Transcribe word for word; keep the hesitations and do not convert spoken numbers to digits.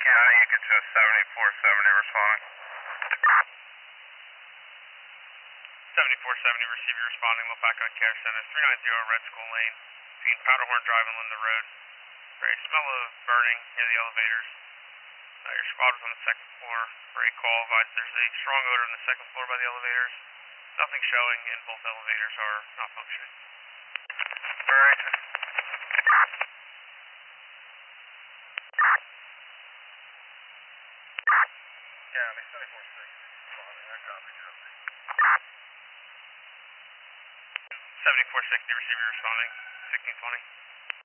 County, you get to a seventy-four seventy responding. seventy-four seventy, receive you responding, look back on Care Center, three ninety Red School Lane, between Powderhorn Drive and Linda Road. For a smell of burning near the elevators. Uh, your squad was on the second floor for a call. Advised there's a strong odor on the second floor by the elevators. Nothing showing, and both elevators are not functioning. Alright. County, seventy-four sixty, responding, I copy, Justin. seventy-four sixty, receiver responding, sixteen twenty.